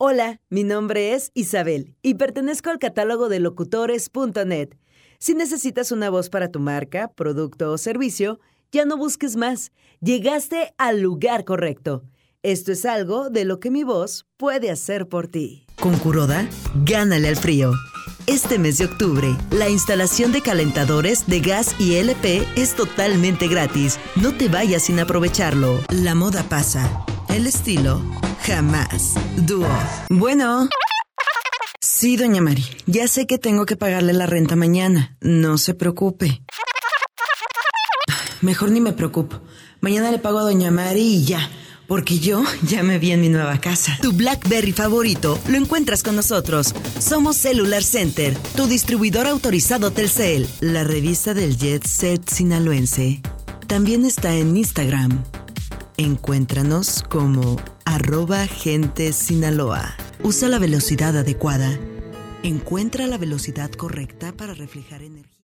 Hola, mi nombre es Isabel y pertenezco al catálogo de locutores.net. Si necesitas una voz para tu marca, producto o servicio, ya no busques más. Llegaste al lugar correcto. Esto es algo de lo que mi voz puede hacer por ti. Con Kuroda, gánale al frío. Este mes de octubre, la instalación de calentadores de gas y LP es totalmente gratis. No te vayas sin aprovecharlo. La moda pasa. El estilo, jamás. Dúo. Bueno. Sí, doña Mari. Ya sé que tengo que pagarle la renta mañana. No se preocupe. Mejor ni me preocupo. Mañana le pago a doña Mari y ya. Porque yo ya me vi en mi nueva casa. Tu BlackBerry favorito lo encuentras con nosotros. Somos Cellular Center, tu distribuidor autorizado Telcel, la revista del Jet Set sinaloense. También está en Instagram. Encuéntranos como @gentesinaloa. Usa la velocidad adecuada. Encuentra la velocidad correcta para reflejar energía.